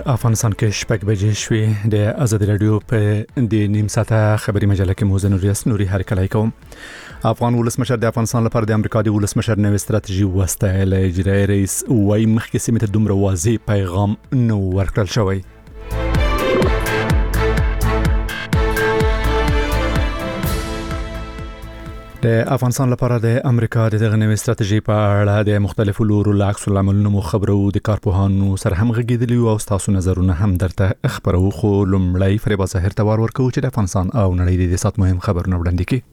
افغانستان کې شپږ بجې شوې د آزادي رادیو په د نیم ساعته خبري مجله کې موزه نوري هرکلی کوم. افغان ولسمشر د افغانستان لپاره د امریکا د ولسمشر نوې ستراتیژي وستایل. اجرایي رئیس وايي مخکې سیمه ته دومره واضح پیغام نو ورکړل شوی. د افغانستان لپاره د امریکا د دغه نوې ستراتیژي په اړه د مختلفو لورو له عکس العملونو خبرو د کارپوهانو سره هم غږیدلی او تاسو نظرونه هم درته خبرو. خو لومړی فریبا ظاهر ته ورکو چې د افغانستان او نړۍ د سات مهم خبرونه وړاندې کړي.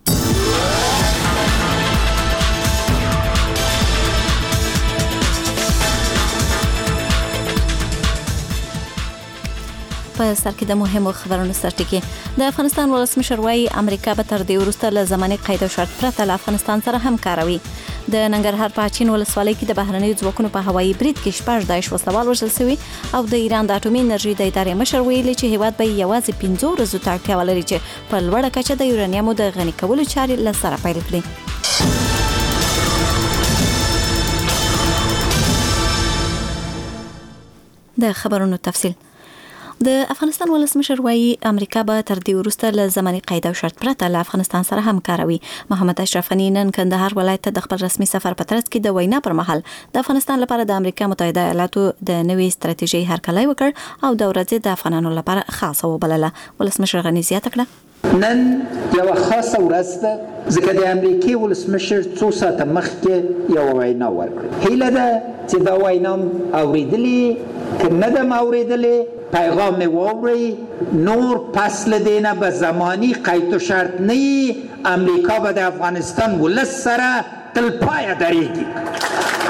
په سر کې د مهمو خبرونو سرټکی د افغانستان ولسمشر وايي امریکا به تر دې وروسته له زماني قید او شرط پرته له افغانستان سره همکاروي. د ننګرهار په اچین ولسوالۍ کې د بهرنیو ځواکونو په هوایي برید کې 6 داعش وسلوال وژل شوي او د ایران د اټومي انرژي د ادارې مشر ویلي چې هیواد به یوازې 15 ورځې ته اړتیا ولري چې په لوړه کچه د یورانیمو د غني کولو چارې له سره پیل کړي. د خبرونو تفصیل. د افغانستان ولسمشر وايي امریکا به تر دې وروسته له زماني قید او شرط پرته له افغانستان سره همکاروي. محمد اشرف غني نن کندهار ولایت ته د خپل رسمي سفر په ترڅ کې د وینا پر مهال د افغانستان لپاره د امریکا متحده ایالاتو د نوې ستراتیژي هرکلی وکړ او د ورځې د افغانانو لپاره خاصه وبلله. ولسمشر غني زیاته کړه نن یو خاصه ورځ ده ځکه د امریکای ولسمشر څو ساعته مخکې یو وینا ورکړه. هیله ده چې دا وینا اوریدلې کنه د اوریدلې پیغام ووري نور پس لدینه به زمانی قید و شرط نه امریکا به د افغانستان ولس سره تل پای درېږي.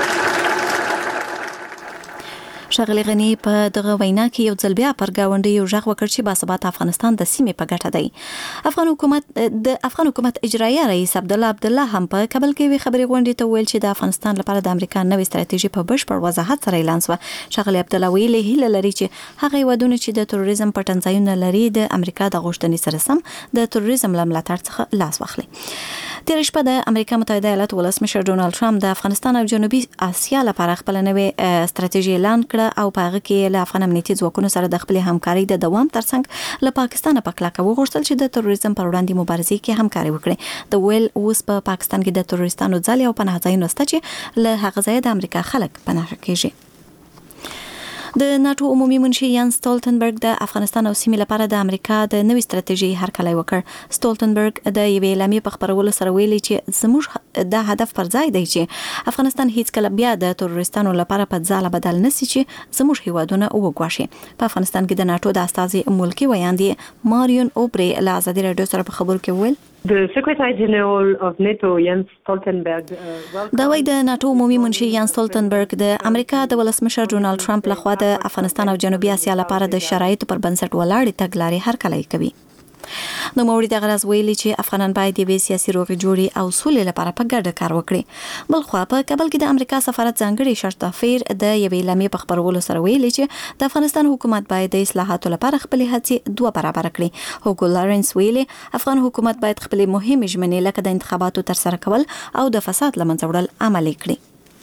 شغلی غنی په دغه وینا کې یو ځل بیا پر گاونډي یو ژغ وکړ چې باثبات افغانستان د سیمې په ګټه دی. افغان حکومت اجرایي رئیس عبدالله هم په کابل کې وی خبري غونډې ته ویل چې د افغانستان لپاره د امریکا نوې ستراتیژي په بشپړ وضاحت سره اعلان شو. شغلی عبدالله ویلي هیله لري چې هغه ودونه چې د تروریزم پټنځایونه لري د امریکا د غوښتنې سره سم د تروریزم ملاتړ څخه لاس واخلي. تیر شپه د امریکا متحده ایالاتو ولسمشر ډونالد ټرمپ د افغانستان او جنوبي اسیا لپاره خپل نوې ستراتیژي اعلان کړ او په هغه کې له افغان امنیتي ځواکونو سره د خپل همکاري د دوام ترڅنګ له پاکستان په کلکه وغوښتل چې د تروریزم پر وړاندې مبارزې کې همکاري وکړي. د ویل اوس په پاکستان کې د تروریستانو ځالې او پناه ځایونه شته چې له هغه ځای د امریکا خلک پناه کیږي. د ناتو عمومي منشي یان ستولتنبرګ د افغانستان او سیمې لپاره د امریکا د نوې ستراتیژي هرکلی وکړ. ستولتنبرګ د یوې اعلامیې په خبرولو سره ویلي چې زموږ د هدف پر ځای دی چې افغانستان هیڅ کله بیا د تروریستانو لپاره په ځاله بدل نشي چې زموږ هیوادونه وګواښي. په افغانستان کې د ناتو د استازي ملکی ویاندې ماریون اوبري له آزادي رادیو سره په خبرو کې ویل The Secretary General of NATO Jens Stoltenberg دا وایي د ناتو عمومي منشي یان ستولتنبرګ د امریکا د ولسمشر ډونالد ټرمپ لخوا د افغانستان او جنوبي اسیا لپاره د شرایطو پر بنسټ ولاړې تګلارې هرکلی کوي. نو موري د غرض ویلي چې افغانان باید د سیاسي روغې جوړې او سولې لپاره په ګډه کار وکړي. بل خو په کابل کې د امریکا سفارت ځانګړي شرطافیر د یوې اعلامیې په خبرولو سره ویلي چې د افغانستان حکومت باید د اصلاحاتو لپاره خپل هڅې دوه برابر کړي. هوګو لارنس ویلي افغان حکومت باید خپل مهمه ژمنې لکه د انتخاباتو ترسره کول او د فساد له منځه وړل عملي کړي.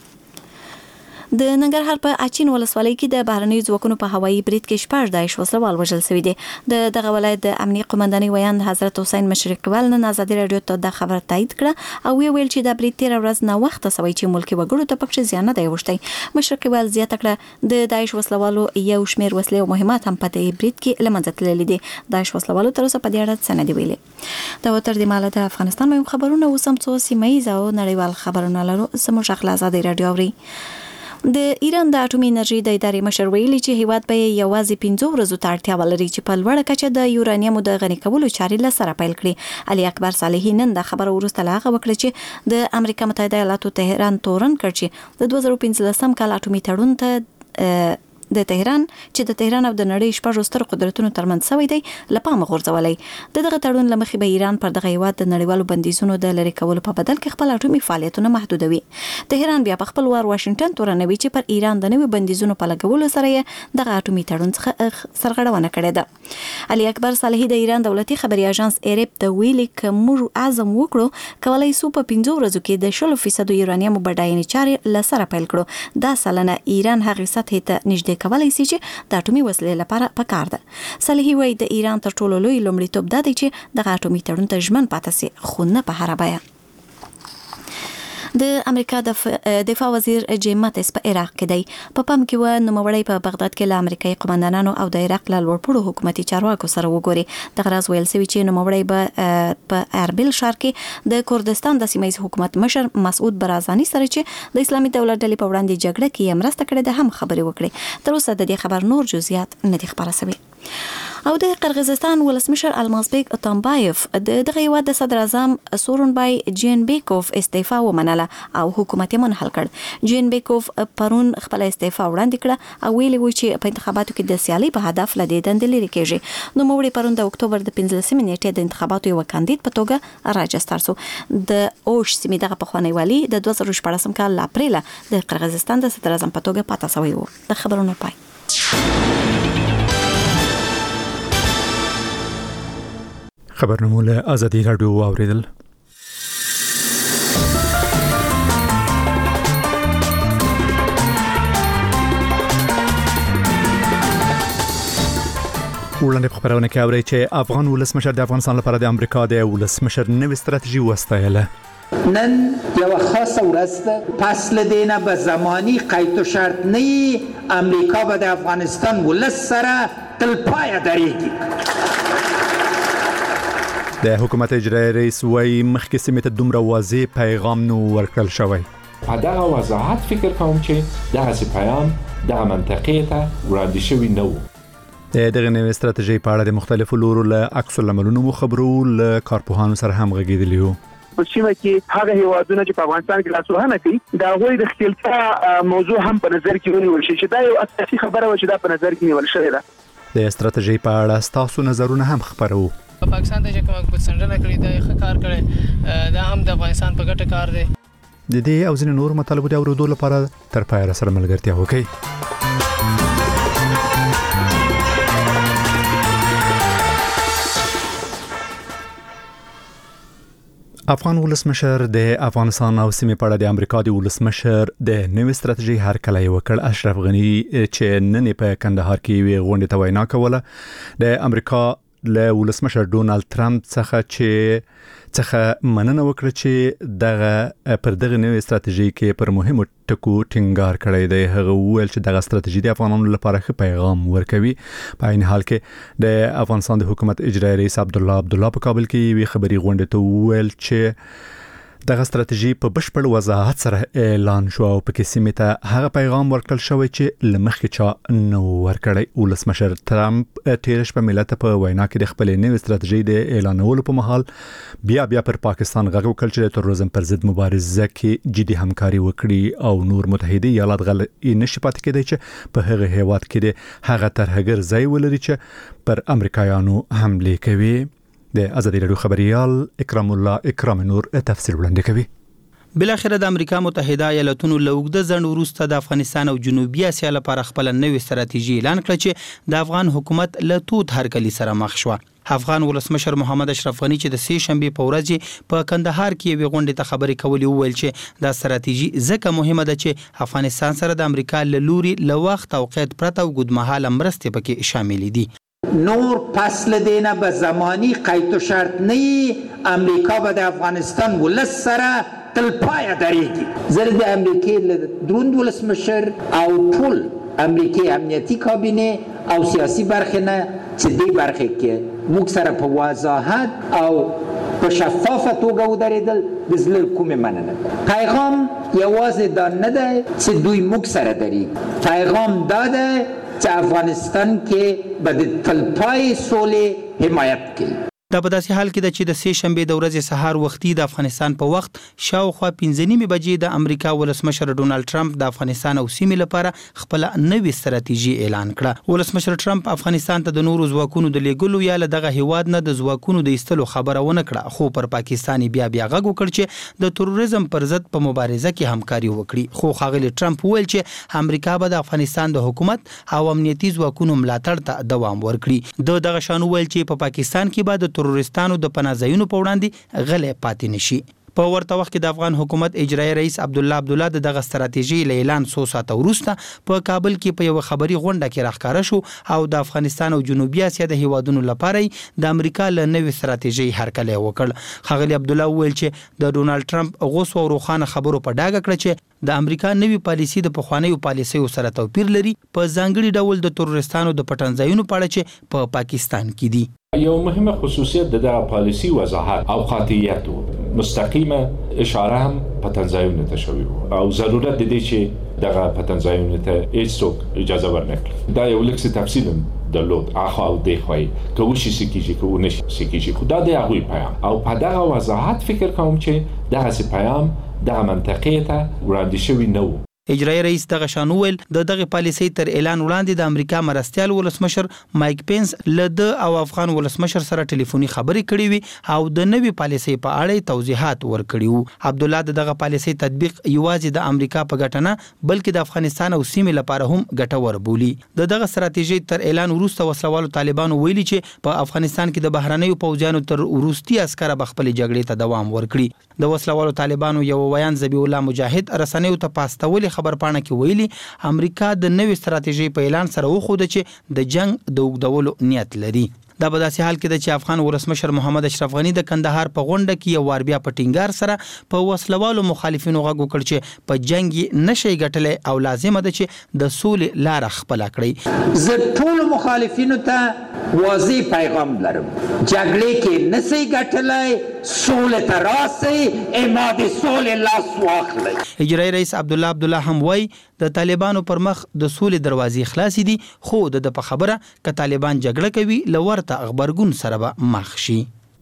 د ننګرهار په اچین ولسوالۍ کې د بهرنیو ځواکونو په هوایي برید کې 6 داعش وسلوال وژل شوي دي. د دغه ولایت د امنیي قومندانۍ ویاند حضرت حسین مشرقیوال نن آزادي رادیو ته د خبر تایید کړه او ویل چې د برید تیر ورځ نه وخت سوي چې ملکی وګړو ته پکې زیان نه دی وشتي. مشرقیوال زیاته کړه د داعش وسلوالو یو شمیر وسلې او مهمات هم په دې برید کې لمنځه تللي دي. داعش وسلوالو تر اوسه په دې اړه څه نه دی ویلي. دا وتر د ماله د افغانستان مهم خبرونه اوس هم څو سیمایي او نړیوال خبرونه لرو. زموږ خپل آزادي رادیو اوري. د ایران د اټومي انرژي د ادارې مشر ویلي چې هیواد به یوازې 15 ورځې ته اړتیا ولري چې په لوړه کچه د یورانیمو د غني کولو چارې له سره پیل کړي. علي اکبر صالحي نن د خبرو وروسته لا هغه وکړه چې د امریکا متحده ایالاتو تهران تورن کړ چې د 2015 کال اټومي تړون ته د تهران چې د تهران او د نړۍ شپږ ستر قدرتونو ترمنځ سوی دی لپاره غورځولای. دغه تړون لمخې به ایران پر دغه هیواد د نړیوالو بندیزونو د لری کولو په بدل کې خپل اټومي فعالیتونه محدودوي. تهران بیا په خپل وار واشنگټن تورنوي چې پر ایران د نوي بندیزونو په لګولو سره دغه اټومي تړون څخه سرغړونه کړې ده. علي اکبر صالحي د ایران دولتي خبري اژانس ایرب ته ویلي کوم اعظم وکړو کولای سو په 15 ورځو کې د 10% یورانیم بډاینې چارې لسره پیل کړو. دا سلنه ایران هغه سطح ته نږدې کولای شي چې د اټومي وسلې لپاره پکار ده. صالحي وایي د ایران تر ټولو لوی لومړیتوب دا دی چې د اټومي تړون ته ژمن پاتې شي، خو نه په هر بیه. د امریکا د دفاع وزیر جیم ماتس په عراق کې دی. په پام کې و نوموړی په بغداد کې له امریکایي قومندانانو او د عراق له لوړپوړو حکومتي چارواکو سره وګوري. د غراز ویل سوي چې نوموړی په اربیل ښار کې د کردستان د سیمه ییز حکومت مشر مسعود برازاني سره چې د اسلامي دولت ډلې په وړاندې جګړه کې مرسته کړې ده هم خبرې وکړي. تر اوسه د دې خبر نور جزئیات نه دي خبره شوي. او د قرغیزستان ولسمشر المازبیک اتامبایف دغه هیواد د صدر اعظم سورونبای جینبیکوف استعفا ومنله او حکومت یې منحل کړ. جینبیکوف پرون خپل استعفا وړاندې کړه او ویلي و چې په انتخاباتو کې د سیالي په هدف لدې دندې لري کېږي. نو موري پرون د اکتوبر د 15 نیټې د انتخاباتو یو کاندید په توګه راجستر شو. د اوش سیمې دغه پخوانی والی د 2014 کال اپریل د قرغیزستان د صدر اعظم په توګه پاتې شوی و. د خبرونو پای. خبرنامه له آزادي رادیو اوریدل. وړاندې په خبرونه کې اوري چې افغان ولسمشر د افغانستان لپاره د امریکا د ولسمشر نوې ستراتیژي وستایله. نن یو خاصه ورځ ده. پس له دینه به زمانی قید و شرط نه امریکا به د افغانستان ولس سره تل پایه درېږي. د حکومت اجرایی رئیس وایي مخکې سیمې ته دومره واضح پیغام نو ورکړل شوی. دغه وضاحت فکر کوم چې دغه پیغام دغه منطقې ته وړاندې شوی نه و. دغه نوې ستراتیژي په اړه د مختلفو لورو له عکس العملونو خبرو له کارپوهانو سره هم غږېدلی وو. په سیمه کې هغه هیوادونه چې په افغانستان کې لاسوهنه کوي دا غوي د اختلاف موضوع هم په نظر کې ونیول شي چې دا یو اساسي خبره و چې دا په نظر کې نیول شوې ده. د ستراتیژي په اړه تاسو نظرونه هم خبرو. پاکستان ته چې کوم څنډه کړی دا ښه کار کړي دا هم د افغانستان په ګټه کار دی. د دې او ځینې نور مطالبو د اورېدو لپاره تر پایه سره ملګرتیا وکړئ. افغان ولسمشر د افغانستان او سیمې په اړه د امریکا د ولسمشر د نوې ستراتیژي هرکلی وکړ. اشرف غنی چې نن په کندهار کې وی غونډه ته وینا کوله د امریکا له ولسمشر ډونالد ټرمپ څخه مننه وکړه چې دغه پر دغه نوې ستراتیژي کې پر مهمو ټکو ټینګار کړی دی. هغه وویل چې دغه ستراتیژي د افغانانو لپاره ښه پیغام ورکوي. په عین حال کې د افغانستان د حکومت اجرایی رئیس عبدالله په کابل کې وی خبري غونډه ته وویل چې دغه ستراتیژي په بشپړ وضاحت سره اعلان شو او په کې سیمې ته هغه پیغام ورکړل شوی چې لمخکې چا نو ورکړی. ولسمشر ټرمپ تیر شپه ملت په وینا کې د خپل نوې ستراتیژي د اعلانولو په مهال بیا پر پاکستان غږ وکړ چې د تروریزم پر ضد مبارزه کې جدي همکاري وکړي او نور متحده ایالات غل نشي پاتې کېدای چې په هغه هیواد کې د هغه ترهګر ځای ولري چې پر امریکایانو حمله کوي. د آزادي رادیو خبريال اکرام نور تفصیل وړاندې کوي. بلاخره د امریکا متحده ایالاتونو لوګد ځند وروسته د افغانستان او جنوبي اسیا لپاره خپل نوې ستراتیژي اعلان کړ چې د افغان حکومت له توت هرکلی سره مخ شو. افغان ولسمشر محمد اشرف غنی چې د سې شنبه په ورځ په کندهار کې یو غونډه ته خبرې کولې وویل چې دا ستراتیژي ځکه مهمه ده چې افغانستان سره د امریکا له لوري له وخت او قید پرته او ګډمحاله مرستې پکې شامل دي. نور پس لدینه به زمانی قید و شرط نه امریکا به د افغانستان ولس سره تل پایه درېږي. زه د امریکای دروند ولسمشر او ټول امریکای امنیتي کابینه او سیاسي برخه نه چې دې برخه کې موږ سره په وضاحت او په شفافه توګه ودرېدل د زړه کومې مننه. پیغام یوازې دا نه ده چې دوی موږ سره درېږي. پیغام دا ده چې افغانستان کې به د تلپای سولې حمایت کوي. دا په داسې حال کې ده چې د سې شنبه د ورځې سهار وختي د افغانستان په وخت شاوخوا 15 بجې د امریکا ولسمشر ډونالد ټرمپ د افغانستان او سیمې لپاره خپل نوې ستراتیژي اعلان کړه. ولسمشر ټرمپ افغانستان ته د نورو ځواکونو د لیږلو یا له دغه هیواد نه د ځواکونو د ایستلو خبره ونه کړه، خو پر پاکستاني بیا غږ وکړ چې د تروریزم پر ضد په مبارزه کې همکاري وکړي. خو ښاغلي ټرمپ وویل چې امریکا به د افغانستان د حکومت او امنیتي ځواکونو ملاتړ ته دوام ورکړي. دغه شان وویل چې په پاکستان کې به د تروریستانو د پناه ځایونو په وړاندې غلې پاتې نشي. په ورته وخت کې د افغان حکومت اجرایي رئیس عبدالله دغه ستراتیژي اعلان 100 ساعته وروسته په کابل کې په یو خبري غونډه کې راښکاره شو او د افغانستان او جنوبي اسیا د هیوادونو لپاره د امریکا له نوې ستراتیژي هرکلی وکړ. ښاغلي عبدالله وویل چې د ډونالد ټرمپ غوسه او روښانه خبرو په ډاګه کړ چې د امریکا نوې پالیسي د پخوانیو پالیسیو سره توپیر لري په ځانګړي ډول د تروریستانو د پټنځایونو په اړه چې په پاکستان کې دي. یو مهمه خصوصیت د دغه پالیسي وضاحت او قاطعیت مستقیمه اشاره هم پټنځایونو ته شوی او ضرورت دی چې دغه پټنځایونو ته هیڅوک اجازه ورنکړي. دا یو لکه تفصیل درلود اخو او دی خوای کوشش سکیږي کو نشي سکیږي خدا د هغه پیام او په دغه وضاحت فکر کوم چې دغه پیام د منطقې ته وړاندې شوی نه و. اجرایي رئیس دغه شانو ویل دغه پالیسي تر اعلان وړاندې د امریکا مرستيال ولسمشر مایک پینس له د او افغان ولسمشر سره ټلیفوني خبرې کړې وي او د نوې پالیسي په اړه توضیحات ورکړي وو. عبدالله دغه پالیسي تطبیق یوازې د امریکا په ګټه نه بلکې د افغانستان او سیمې لپاره هم ګټور بولي. دغه ستراتیژي تر اعلان وروسته وسلوالو طالبانو ویلي چې په افغانستان کې د بهرنیو پوځیانو تر وروستي عسکر بخپل جګړې ته دوام ورکړي. د وسلوالو طالبانو یو ویان ذبیح الله مجاهد رسنیو ته پاستولي خبرپاڼه کې ویلي امریکا د نوې ستراتیژي په اعلان سره وخوده چې د جنگ د اوږدولو نیت لري. دا په داسې حال کې ده چې افغان ولسمشر محمد اشرف غنی د کندهار په غونډه کې یو وار بیا په ټینګار سره په وسلوالو مخالفینو غږ وکړ چې په جنگ نشي ګټلې او لازمه ده چې د سولې لار خپل کړي. زه ټول مخالفینو ته واضح پیغام لرم جګړې کې نشي ګټلې سولې ته راسي اماده سولې لاس واخلي. اجرایي رئیس عبدالله هم وای د طالبانو پر مخ د سولې دروازې خلاصې دي خو د په خبره ک طالبان جګړه کوي لور اخبارګون سره به مخ شي.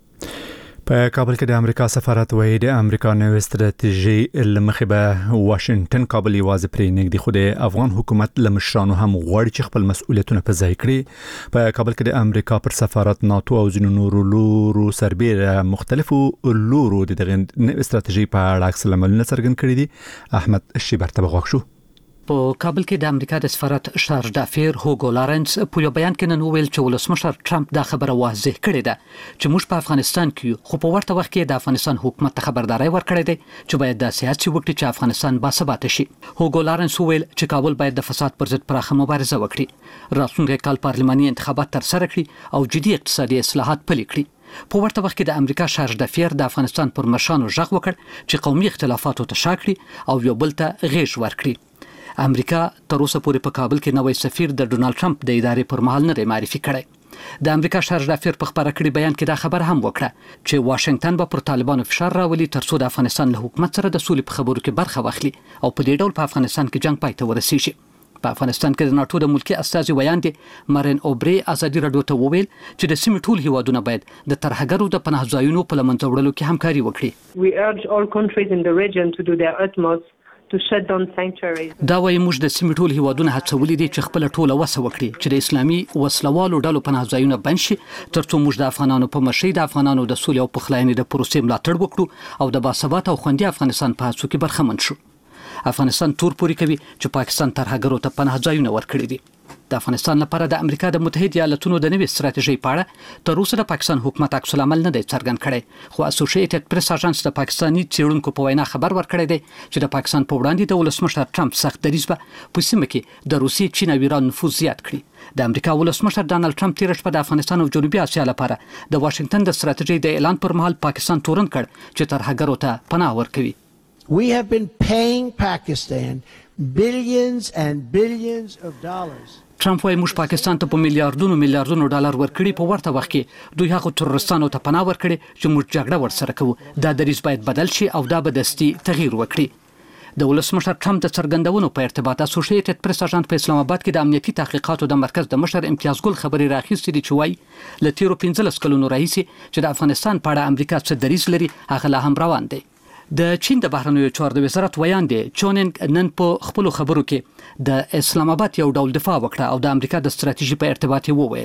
په کابل کې د امریکا سفارت وایي د امریکا نوې ستراتیژي لمخې به واشنگټن کابل یوازې پرې نږدې خو د افغان حکومت لمشرانو هم غواړي چې خپل مسؤلیتونه په ځای کړي. په کابل کې د امریکا پر سفارت ناتو او ځینو نورو لورو سربېره مختلفو لورو د دغه نوې ستراتیژي په اړه عکس العملونه څرګند کړي دي. احمد شیبر ته بغوښ شو. په کابل کې د امریکا د سفارت شارج دافیر هوګو لارنس په یو بیان کې نن ویل چې ولسمشر ټرمپ دا خبره واضح کړې ده چې موږ په افغانستان کې خو په ورته وخت کې د افغانستان حکومت ته خبرداري ورکړې ده چې باید د سیاسي وکړي چې افغانستان باثباته شي. هوګو لارنس ویل چې کابل باید د فساد پر ضد پراخه مبارزه وکړي، راتلونکي کال پارلماني انتخابات ترسره کړي او جدي اقتصادي اصلاحات پلي کړي. په ورته وخت کې د امریکا شارج دافیر د افغانستان پر مشرانو ژغ وکړ چې قومي اختلافاتو ته شا کړي او یو بل ته غېږ ورکړي. امریکا تر اوسه پورې په کابل کې نوې سفیر د ډونالد ټرمپ د ادارې پر مهال نه معرفي کړي. د امریکا شارج دافیر په خبره کړي بیان کې دا خبر هم وکړه چې واشنگټن به پر طالبانو فشار راولي ترڅو د افغانستان له حکومت سره د سولې په خبرو کې برخه واخلي او په دې ډول په افغانستان کې جنگ پای ته ورسیږي. په افغانستان کې د ناتو د ملکی استازي ویاندې مارین اوبري ازادي رادیو ته وویل چې د سیمې ټول هیوادونه باید د ترهګرو د پناه ځایونو په لمنځه وړلو کې همکاري وکړي. We urge all countries in the region to do their utmost to shut down sanctuaries. دا وایي موږ د سیمې ټول هیوادونه هڅولي دي چې خپل ټوله وسه وکړي چې د اسلامي وسلوالو ډلو پناه ځایونه بند شي ترڅو موږ د افغانانو په مشرۍ د افغانانو د سولې او پخلاینې د پروسې ملاتړ وکړو او د باثباته او خوندي افغانستان په هڅو کې برخمن شو. افغانستان تور پوري کوي چې پاکستان ترهګرو ته پناه ځایونه ورکړي دي. د افغانستان لپاره د امریکا د متحده ایالاتونو د نوې ستراتیژۍ په اړه تر اوسه د پاکستان حکومت عکس العمل نه دی څرګند کړی خو اسوسییټډ پریس اژانس د پاکستاني څېړونکو په وینا خبر ورکړی دی چې د پاکستان په وړاندې د ولسمشر ټرمپ سخت دریځ به په سیمه کې د روسیې چین او ایران نفوذ زیات کړي. د امریکا ولسمشر ډانلډ ټرمپ تیر شپه د افغانستان او جنوبي اسیا لپاره د واشنگټن د ستراتیژۍ د اعلان پر مهال پاکستان تورن کړ چې ترهګرو ته پناه ورکوي. We have been paying Pakistan billions and billions of dollars. ټرمپ وايي موږ پاکستان ته په میلیارډونو ډالر ورکړي په ورته وخت کې دوی هغه ترورستانو ته پناه ورکړي چې موږ جګړه ورسره کوو. دا دریځ باید بدل شي او دا به دستي تغییر وکړي. د ولسمشر ټرمپ د څرګندونو په ارتباط اسوسییټډ پریس اژانس په اسلام آباد کې د امنیتي تحقیقاتو د مرکز د مشر امتیاز ګل خبري راخیستې دي چې وايي له تیرو 15 کلونو راهیسې چې د افغانستان په اړه امریکا څه دریځ لري هغه لا هم روان دی. د چین د بهرنیو چارو د وزارت ویاندې چونینګ نن په خپل خبرو کې د اسلام آباد یو ډول دفاع وکړه او د امریکا د ستراتیژي په ارتباط وویل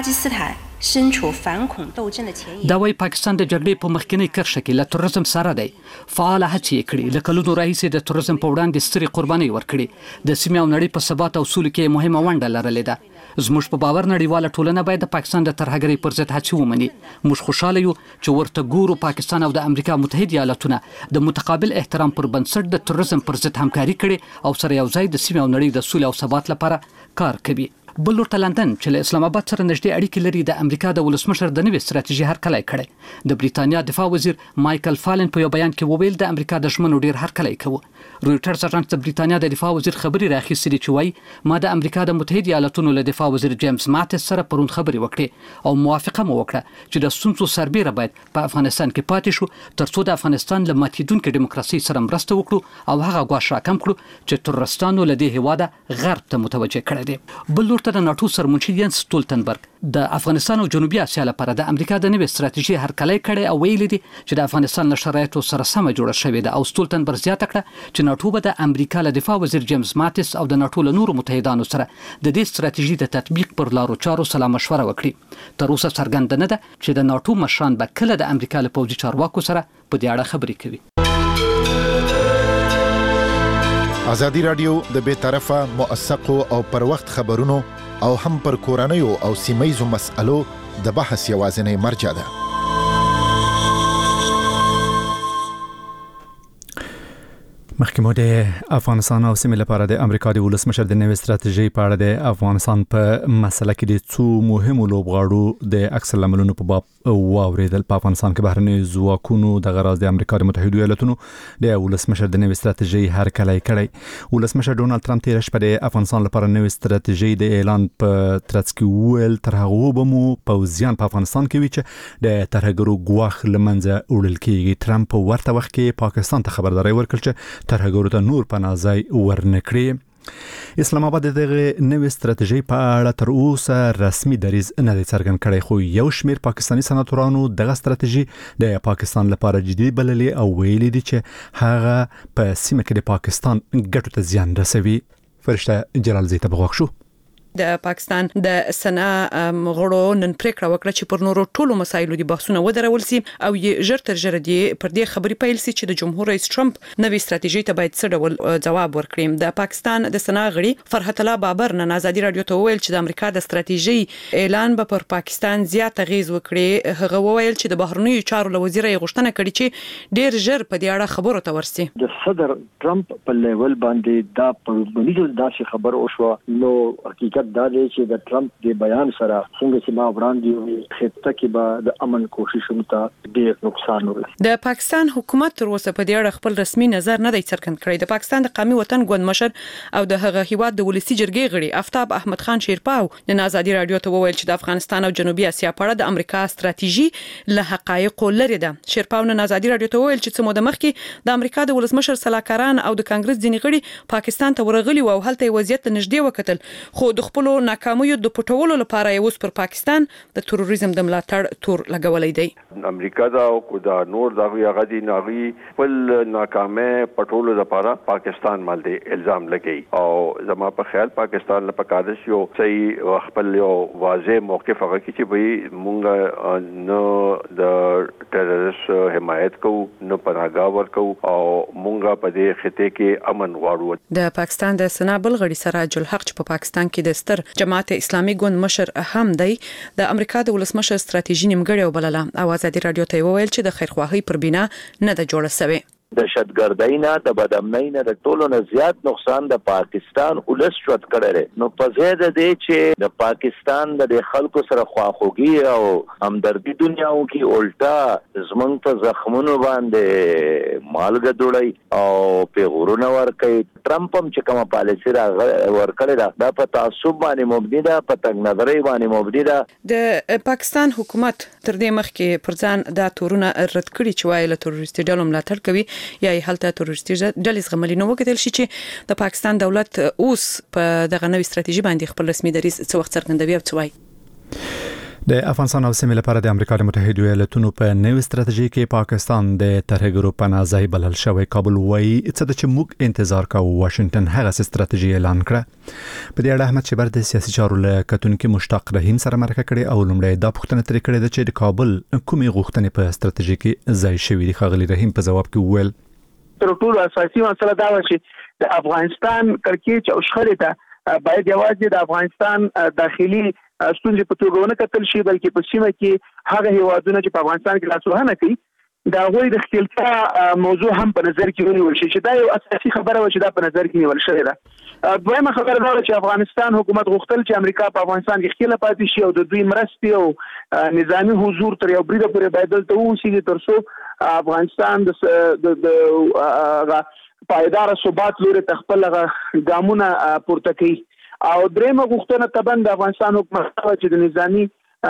دا وايي پاکستان د جګړې په مخکینی کرښه کې له تروریزم سره دی. فعال هڅې کړې له کلونو راهیسې د تروریزم په وړاندې سترې قربانۍ ورکړي. د سیمې او نړۍ په ثبات او سولې کې مهمه ونډه لرلې ده. زموږ په باور نړیواله ټولنه باید د پاکستان د ترهګرۍ پر ضد هڅې ومني. موږ خوشاله یو چې ورته ګورو پاکستان او د امریکا متحده ایالاتونه د متقابل احترام پر بنسټ د تروریزم پر ضد همکاري کړي او سره یوځای د سیمې او نړۍ د سولې او ثبات لپاره کار کوي. بل ورته لندن چې له اسلام آباد سره نږدې اړیکې لري د امریکا د ولسمشر د نوې ستراتیژي هرکلی کړی. د بریتانیا دفاع وزیر مایکل فالن په یو بیان کې وویل د امریکا د ژمنو ډیر هرکلی کوي. رویټرز اژانس د بریتانیا د دفاع وزیر خبري راخیستې چې وایي ما د امریکا د متحده ایالاتونو له دفاع وزیر جیمز ماتس سره پرون خبرې وکړې او موافقه مو وکړه چې د ستونزو سربېره باید په افغانستان کې پاتې شو ترڅو د افغانستان له ماتېدونکې ډیموکراسي سره مرسته وکړو او هغه ګواښ راکم کړو چې ترورستانو له دې هیواده غرب ته متوجه کړی دی. بل ورته د ناتو سرمنشي ینس ستولتنبرګ د افغانستان او جنوبي اسیا لپاره د امریکا د نوې ستراتیژي هرکلی کړی او ویلي دي چې د افغانستان له شرایطو سره سم جوړه شوې ده او ستولتنبرګ زیاته کړه چې ناتو به د امریکا له دفاع وزیر جیمز ماتس او د ناتو له نورو متحدانو سره د دې ستراتیژي د تطبیق پر لارو چارو سره مشوره وکړي. تر اوسه څرګنده نه ده چې د ناتو مشران به کله د امریکا له پوځي چارواکو سره په دې اړه خبرې کوي. ازادي رادیو د بې طرفه موثقو او پر وخت خبرونو او هم پر کورنیو او سیمه‌یزو مسألو د بحث یوازینی مرجع ده. مخکې مو د افغانستان او سیمې لپاره د امریکا د ولسمشر د نوې ستراتیژۍ په اړه د افغانستان په مسله کې د څو مهمو لوبغاړو د عکس العملونو په باب واوریدل. په افغانستان کې بهرني ځواکونو د غراض د امریکا د متحده ایالاتونو د ولسمشر د نوې ستراتیژۍ هرکلی کړی. ولسمشر ډونالد ټرمپ تیر شپه د افغانستان لپاره نوې ستراتیژۍ د اعلان په ترڅ کې ویل تر هغه به مو پوځیان په افغانستان کې وي چې د ترهګرو ګواښ لمنځه وړل کیږي. ټرمپ په ورته وخت کې پاکستان ته خبرداري ورکړه چې ترهګرو ته نور پناه ورنکړي. اسلام آباد دغه نوې ستراتیژي په اړه تر اوسه رسمي دریځ نه دی څرګند کړی خو یو شمېر پاکستاني سناتورانو دغه ستراتیژي د پاکستان لپاره جدي بللې او ویلي دي چې هغه په سیمه کې د پاکستان ګټو ته زیان رسوي. فرشته جلال زیته بغوښ شو. د پاکستان د سنا غړو نن پریکړه وکړه چې پر نورو ټولو مسایلو د بحثونه ودرول سي او یې ژر تر ژره دی پر دې خبرې پیل سي چې د جمهور رئیس ټرمپ نوې ستراتیژي ته باید څه ډول جواب ورکړي. د پاکستان د سنا غړي فرحت الله بابر نن ازادي رادیو ته ویل چې د امریکا د ستراتیژي اعلان به پر پاکستان زیات غیز وکړي. هغه وویل چې د بهرنیو چارو وزیر یې غوښتنه کړې چې ډیر ژر په دې اړه خبرو ته ورسي. د صدر ټرمپ په لیول باندې دا په بنیاد داسې خبر او شو نو حقیقت دا دی چې د ټرمپ د بیان سره څنګه چې ما وړاندې خطه کې به د امن کوششونو ته ډېر نقصان ورسېږي. د پاکستان حکومت تر اوسه په دې اړه خپل رسمي نظر نه دی څرګند کړی. د پاکستان د قومي وطن ګوند مشر او د هغه هیواد د ولسی جرګې غړي آفتاب احمد خان شیرپاو د آزادي رادیو ته وویل چې د افغانستان او جنوبي اسیا په اړه د امریکا ستراتیژي له حقایقو لري ده. شیرپاو د آزادي رادیو ته وویل چې څه موده مخکې د امریکا د ولسمشر سلاکاران او د کانګرس ځینې غړي پاکستان ته ورغلي او هلته وضعیت نږدې وکتل خو د خپل ناکامیو د پټولو لپاره یې اوس پر پاکستان د تروریزم د ملاتړ تور لګولې دی. امریکا دا او دا نور دا هغه دي ناغي خپل ناکامه پټولو لپاره پاکستان باندې الزام لګي او زما په خیال پاکستان له پکادش یو صحیح خپل یو واضح موقف هغه کې چې به مونږ نو د ټیرریست حمایت کوو نو پناهګاه ورکو او مونږ په دې خطه کې امن غواړو. د پاکستان د سنا بل غړي سراج الحق چې په پاکستان کې د ستر جماعت اسلامي ګوند مشر هم دی د امریکا د ولسمشر ستراتیژي نیمګړې وبلله او ازادي رادیو ته وویل چې د خیرخواهی پر بنا نه د جوړه شوی. دهشتګردۍ نه د بدامنۍ نه د ټولو نه زیات نقصان د پاکستان ولس شوت کړی نو په ځای د دې چې د پاکستان د خلکو سره خواخوږي او همدردي دنیاو کې الټا زمونږ په زخمونو باندې مالګه دوړی او پیغورونه ورکوي. ټرمپ هم چې کومه پالیسي ورکړې ده په تعصب باندې مبني ده په تنګ نظرۍ باندې مبني ده. د پاکستان حکومت تر دې مخکې پر ځان دا تورونه رد کړي چې وايي له تروریستي ډلو ملاتړ کوي یا هلته تروریستي ډلې زغملي نو وکړل شي چې د پاکستان دولت اوس په دغه نوې ستراتیژي باندې خپل رسمي دریځ څه وخت څرګندوي او څه وایي. د افغانستان او سیمې لپاره د امریکا د متحده ایالاتونو په نوې ستراتیژي کې پاکستان د ترهګرو پناه ځای بلل شوی. کابل وایي چې موږ انتظار کوو واشنگټن هغه ستراتیژي اعلان کړه. په دې اړه احمد شبر د سیاسي چارو له کتونکو مشتاق رحیم سره مرکه کړې او لومړی دا پوښتنه ترې کړې ده چې د کابل کومې غوښتنې په ستراتیژي کې ځای شوی دي. خاغلی رحیم په جواب کې وویل تر ټولو اساسي مسله دا و چې د افغانستان کړکېچ او شخړې ته باید یوازې د افغانستان داخلي ستونزې په توګه ونه کتل شي، بلکې په سیمه کې هغه هیوادونه چې په افغانستان کې لاسوهنه کوي دا غوي د اختلافا موضوع هم په نظر کې ونیول شي، چې دا یو اساسي خبره و چې دا په نظر کې نیول شوې ده. دویمه خبره دا چې افغانستان حکومت غوښتل چې امریکا په افغانستان کې خپل پاتې شي او د دوی مرستې او نظامی حضور تر یو بریده پورې باید دلته ووسیږي ترڅو افغانستان د پایدار ثبات لوري خپل ګامونه پورته کوي. او درېمه غوښتنه تبند د افغانستان حکومت چې د نظامی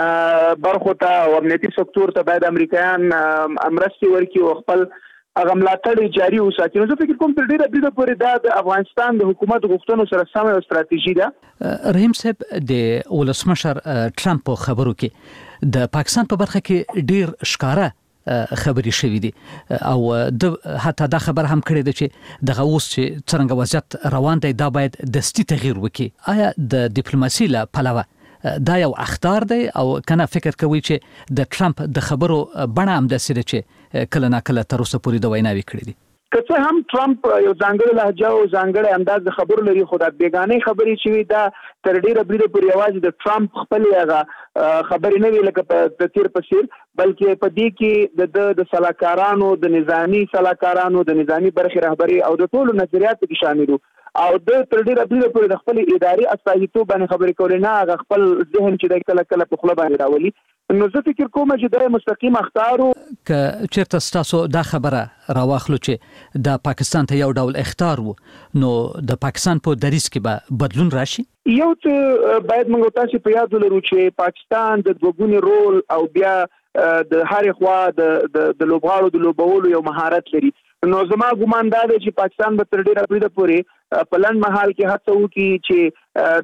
برخو ته او امنیتي سکتور ته باید امریکایان مرستې ورکړي او خپل هغه ملاتړ جاري وساتي. نو زه فکر کوم تر ډیره بریده پورې دا د افغانستان د حکومت غوښتنو سره سم یو ستراتیژي ده. رحیم صاحب د ولسمشر ټرمپ په خبرو کې د پاکستان په برخه کې ډیر ښکارا خبري شوې دي او د حتی دا خبر هم کړی دی چې دغه اوس چې څنګه وضعیت روان دی دا باید دستي تغییر وکړي. آیا د ډیپلوماسي له پلوه دا یو اخطار دی او کنه فکر کوي چې د ټرمپ د خبرو بڼه هم داسې ده چې کله نا کله تر اوسه پورې د ویناوي کړې دي؟ که څه هم ټرمپ یو ځانګړی لهجه او ځانګړی انداز د خبرو لري، خو دا بیګانې خبرې چې وي دا تر ډیره بریده پورې یوازې د ټرمپ خپل هغه خبرې نه وي لکه په تیر په څیر، بلکې په دې کې د سلاکارانو د نظامی سلاکارانو د نظامی برخې رهبري او د ټولو نظریاتو کې شامل او د تر ډیره بریده پورې د خپل اداري استازیتوب باندې خبرې کولې نه هغه خپل ذهن چې د کله کله په خله باندې راولي. نو زه فکر کوم چې دا مستقیم اختارو ک چیرته تاسو دا خبره راواخلو چې د پاکستان ته یو ډول اختار وو، نو د پاکستان په دریځ کې به بدلون راشي. یو څه باید موږ تاسو په یاد ولرو چې پاکستان د دوګونی رول او بیا د هر خوا د لوبغاړو د لوبولو یو مهارت لري. نو زما ګومان دا دی چې پاکستان به تر ډیره بریده پورې په لنډ مهال کې هڅه وکړي چې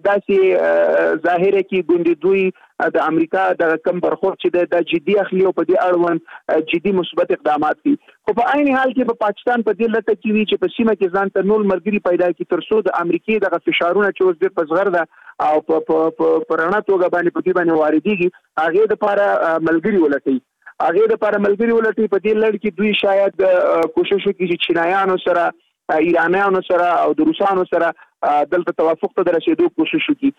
داسې ظاهره کې ګوندې دوی د امریکا د کم برخورد چې د جدي اخلي او په دې اړوند جدي مثبت اقدامات کوي، خو په عین حال کې په پاکستان په دې لټه کې وي چې په سیمه کې ځان ته نور ملګري پیدا کړي ترڅو د امریکای د فشارونو چې اوس ډېر پزغر ده او په رڼا توګه باندې په دې باندې واردېږي هغه د لپاره ملګري ولټي. هغه د لپاره ملګري ولټي په دې لړ کې دوی شاید کوشش وکړي چې چینایانو سره، ایرانیانو سره او د روسانو سره دلته توافق ته رسیدو کوشش وکړي.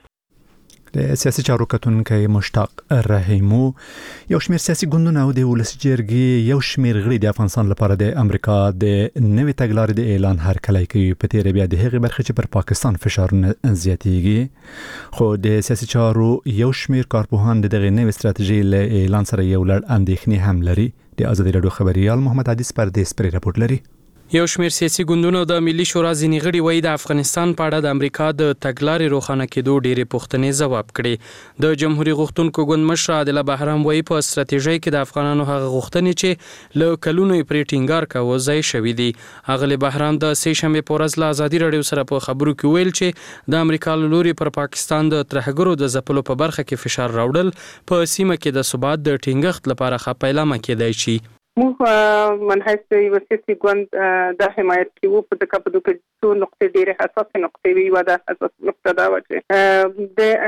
د سیاسي چارو کتونکي مشتاق رحیمو یو شمېر سیاسي ګوندونه او د ولسي جرګې یو شمېر غړي د افغانستان لپاره د امریکا د نوې تګلارې د اعلان هرکلی کوي په تیر بیا د هغې برخې چې پر پاکستان فشارونه زیاتېږي، خو د سیاسي چارو یو شمېر کارپوهان د دغه نوې ستراتیژي له اعلان سره یو لړ اندېښنې هم لري. د ازادي راډیو خبريال محمد عادی پردیس پرې راپورټ لري. یو شمېر سیاسي ګوندونو د ملي شورا ځینې غړي وایي د افغانستان په اړه د امریکا د تګلارې روښانه کېدو ډېرې پوښتنې ځواب کړي. د جمهوریت غوښتونکو ګوند مشر عادل بهرام وایي په ستراتیژۍ کې د افغانانو هغه غوښتنې چې له کلونو یې پرې ټینګار کاوه ځای شوي دي. اغلې بهرام د سې شنبې په ورځ له ازادي راډیو سره په خبرو کې ویل چې د امریکا له لوري پر پاکستان د ترهګرو د ځپلو په برخه کې فشار راوړل په سیمه کې د ثبات د ټینګښت لپاره ښه پیلامه کېدای شي. موږ منحص یو سیاسي ګوند د حمایت کوي په تکبد کې څو نقطې ډېرې حساسه نقطې وي و د حساس نقطه دا و چې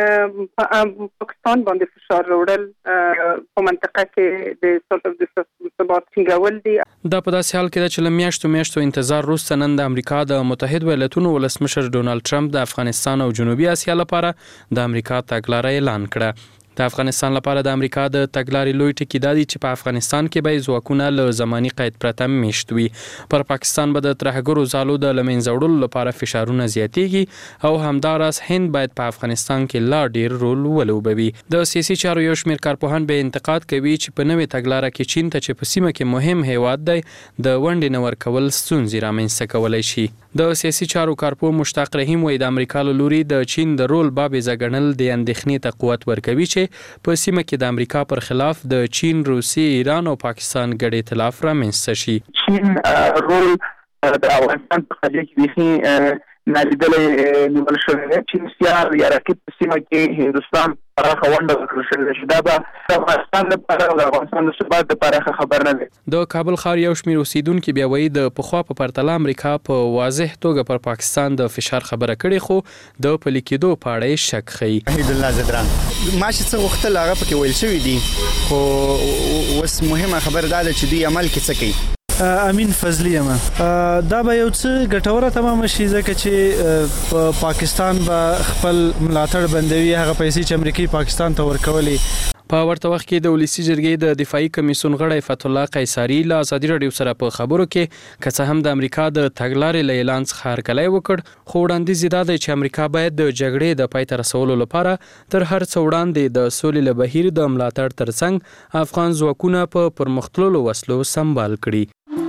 د پاکستان باندې فشار راوړل په منطقه کې د صلح او د ثبات ټینګول دي. دا په داسې حال کې چې له میاشتو انتظار وروسته نن د امریکا د متحد ایالاتونو ولسمشر ډونالد ټرمپ د افغانستان او جنوبي اسیا لپاره د امریکا تګلارې اعلان کړه. د افغانستان لپاره د امریکا د تګلارې لوی ټکی دا دی چې په افغانستان کې به ځواکونه له زماني قید پرته میشت وي. پر پاکستان به د ترهګرو ځالو د له منځه وړلو لپاره فشارونه زیاتېږي او همداراز هند باید په افغانستان کې لا ډېر رول ولوبوي. د سیاسي چارو یو شمېر کارپوهان به انتقاد کوي چې په نوې تګلاره کې چین ته چې په سیمه کې مهم هیواد دی د ونډې نه ورکول ستونزې رامنځته کولی شي. د سیاسي چارو کارپوه مشتاق رحیم وایي د امریکا له لوري د چین د رول بابې زګڼل د اندېښنې ته قوت ورکوي چې په سیمه کې د امریکا پر خلاف د چین، روسیې، ایران او پاکستان ګډ ائتلاف رامنځته شي. چین رول د افغانستان په قضیه کې بیخي نالیدلې نیول شوی دی. چین سیار یا رقیب په سیمه کې هندوستان پراخه ونډه ورکړل شوې ده چې دا به د افغانستان لپاره او د افغانستان د ثبات لپاره خبر نه دی. د کابل ښار یو شمېر اوسیدونکي بیا وایي د پخوا په پرتله امریکا په واضح توګه پر پاکستان د فشار خبره کړې، خو د پلي کېدو په اړه یې شک ښیي. حمید الله زدران ما چې څه غوښتل هغه پکې ویل شوي دي، خو اوس مهمه خبره دا ده چې دوی عمل کې څه کوي. امین فضلی یم. دا به یو څه ګټوره تمام شي ځکه چې پاکستان به خپل ملاتړ بندوي هغه پیسې چې امریکای پاکستان ته ورکولې. په ورته وخت کې د ولسی جرګې د دفاعي کمیسیون غړی فتح الله قیصری له ازادي رادیو سره په خبرو کې که څه هم د امریکا د تګلارې له اعلان څخه هرکلی وکړ، خو وړاندیز دا دی چې امریکا باید د جګړې د پای ته رسولو لپاره تر هر څه وړاندې د سولې له بهیر د ملاتړ ترڅنګ افغان ځواکونه په پرمختللو وسلو سمبال کړي.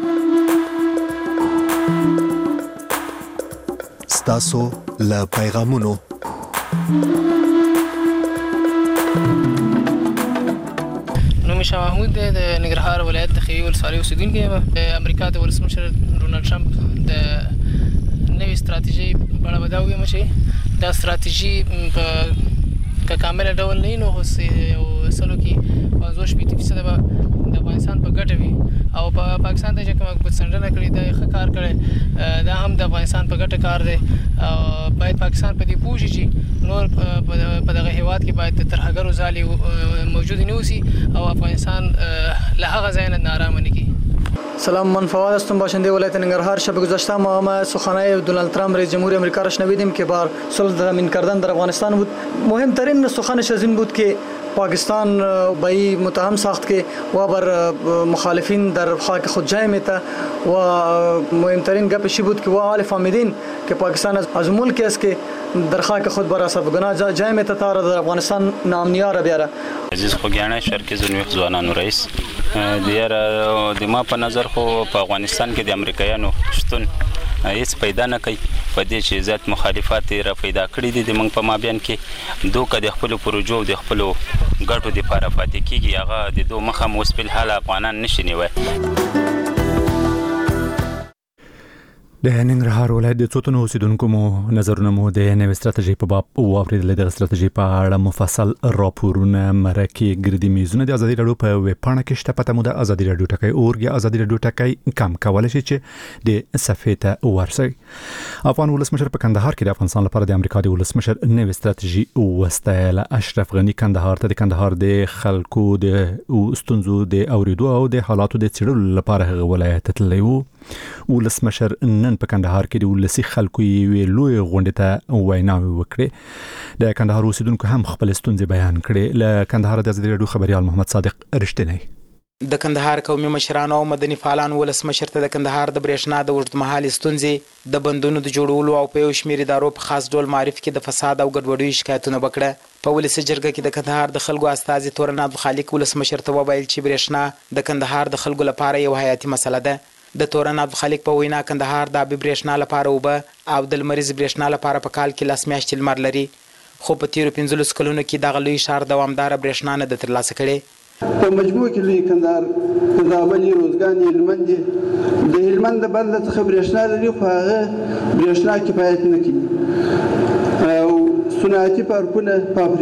ستاسو له پیغامونو شاه محمود د ننګرهار ولایت د خیول ولسوالۍ اوسیدونکی یم. امریکا د ولسمشر ډونالډ ټرمپ د نوې ستراتیژۍ په اړه به دا ووایم چې دا ستراتیژي په کامله ډول نه وي، نو یو سلو کې 50% به د افغانستان په ګټه وي او په پاکستان ته چې کومه ګوتڅنډنه کړې ده ښه کار کړی، دا هم د افغانستان په ګټه کار دی. باید پاکستان په دې پوه شي چې نور په دغه هیواد کې باید د ترهګرو ځالې موجود نه اوسي او افغانستان له هغه ځای نه نارامه نه کړي. سلام، من فواد هستم، باشنده ولایت ننگرهار. شب گذشته ما سخنهای دونالد ترامپ رئیس جمهوری آمریکا را شنیدیم که بر صلح تضمین کردن در افغانستان بود. مهمترین سخنش از این بود که پاکستان به این متهم ساخت که و بر مخالفین در خاک خود جای میته و مهمترین گپشی بود که و حال فهمیدین که پاکستان از ملکی است که در خاک خود بر اثر گناه جای میته تا در افغانستان نامنیا را بیاره. عزیز خوګیانه شرکت زنوی ځوانانو رئیس د ما په نظر خو په افغانستان کې د امریکایانو شتون هیڅ پیدا نه کوي. په دې چې زیات مخالفات را پیدا کړي دي د موږ په مابین کې دوکه د خپل پروژو د خپل ګټو د لپاره پاتې کیږي، هغه د دوه مخه موسپل حال افغانان نشي نیوي. د ننګرهار ولایت د څوتنو اوسیدونکو مو نظرونه مو د نوې ستراتیژۍ په باب واوریدل. د ستراتیژۍ په اړه مفصل راپورونه مرکه ګردي میزونه د ازادي رادیو په ویب پاڼه کې شته. پته مو د ازادي رادیو ټکی اورګي ازادي رادیو ټکی کم کول شي چې د صفحې ته ورسئ. افغان ولسمشر په کندهار کې د افغانستان لپاره د امریکا د ولسمشر نوې ستراتیژي وستایله. اشرف غنی کندهار ته د کندهار د خلکو د ستونزو د اوریدو او د حالاتو د څېړلو لپاره هغه ولایت ته تللی و. ولسمشر نن په کندهار کې د ولسی خلکو یې لوی غونډه ته ویناوي وکړي. د کندهار اوسیدونکو هم خپل ستونزې بیان کړي. له کندهار د ازادي رادیو خبريال محمد صادق رښتینی. د کندهار قومي مشرانو او مدني فعالانو ولسمشر ته د کندهار د برېښنا د اوږدمهالې ستونزې د بندونو د جوړولو او په یو شمېر ادارو په خاص ډول معرف کې د فساد او ګډوډۍ شکایتونه وکړه. په ولسی جرګه کې د کندهار د خلکو استازي تورن عبدالخالق ولسمشر ته وویل چې برېښنا د کندهار د خلکو لپاره یو حیاتي مسله ده. د تورن عبدالخالق په وینا کندهار د آبي برېښنا لپاره اوبه او د لمریز برېښنا لپاره په کال کې 10 میاشتې لمر لري، خو په تیرو 15 کلونو کې دغه لوی ښار دوامداره برېښنا نه ده ترلاسه کړې. په مجموع کې لوی کندهار د زابل روزګان هلمند د هلمند بند څخه برېښنا لري، خو هغه برېښنا کفایت نه کوي او صنعتي پارکونه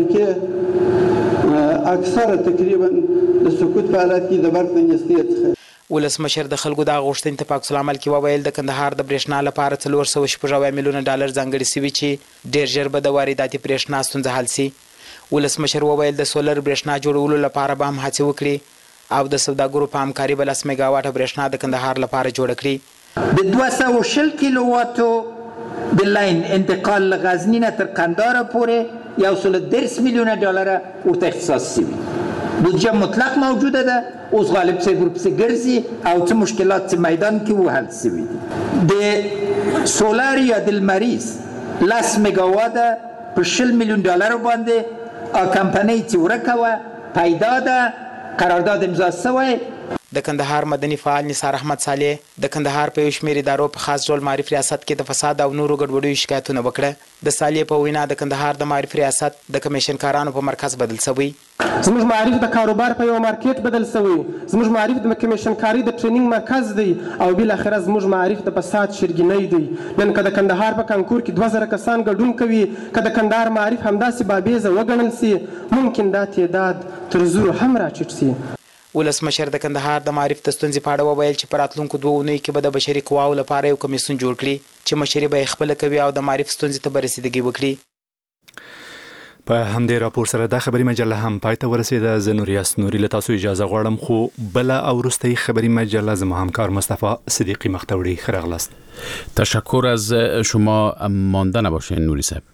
فابریکې اکثره تقریبا د سقوط په حالت کې د برق د نېستۍ څخه. ولسمشر د خلکو د غوښتنې ته په عکس العمل کې وویل د کندهار د برېښنا لپاره 460 میلیونه ډالر ځانګړي شوي چې ډېر ژر به د وارداتي برېښنا ستونزه حل شي. ولسمشر وویل د سولر برېښنا جوړولو لپاره به هم هڅې وکړي او د سوداګرو په همکاري به 10 میگا واټه برېښنا د کندهار لپاره جوړ کړي. د 260 کیلو واتو د لاین انتقال له غزنی نه تر قندهار پورې 110 میلیونه ډالر ورته اختصاص شوي. بودجه مطلق موجوده ده، اوس غالب صاحب ورپسې ګرځي او څه مشکلات چې میدان کې وحل شوي دي. د سولر یا د لمریز 10 میگا واټه په 20 میلیون ډالر باندې کمپنۍ چې ورکه وه پیدا ده، قرارداد امضا شوی. د کندهار مدني فعال نثار احمد صالح د کندهار په یو شمېر ادارو په خاص ډول معرف ریاست کې د فساد او نورو ګډوډیو شکایتونه وکړه. د صالح په وینا د کندهار د معرف ریاست د کمیشنکارانو په مرکز بدل شوی. زموږ معرف د کاروبار په یو مارکیټ بدل شوی. زموږ معرف د کمیشنکاري د ټریننګ مرکز دی او بل اخره زموږ معرف د فساد شرګینۍ دی. نن که د کندهار په کانکور کې 2000 کسان ګډون کوي، که د کندهار معرف همداسې بابیزه وګڼل سي، ممکن دا تعداد تر 0 هم راټیټ سي. ولسمشر د کندهار د معرف د ستونزې په اړه وویل چې په راتلونکو 2 اونیو کې به د بشري قواو لپاره یو کمیسیون جوړ کړي چې مشري به یې خپله کوي او د معرف ستونزې ته به رسیدګي وکړي. په همدې راپور سره د خبري مجله هم پای ته ورسیده. زه نوریاس نوري له تاسو اجازه غواړم، خو بل او وروستۍ خبري مجله زما همکار مصطفی صدیقی مختوری خرغلست. تشکر از شما، مانده نباشین نوری صاحب.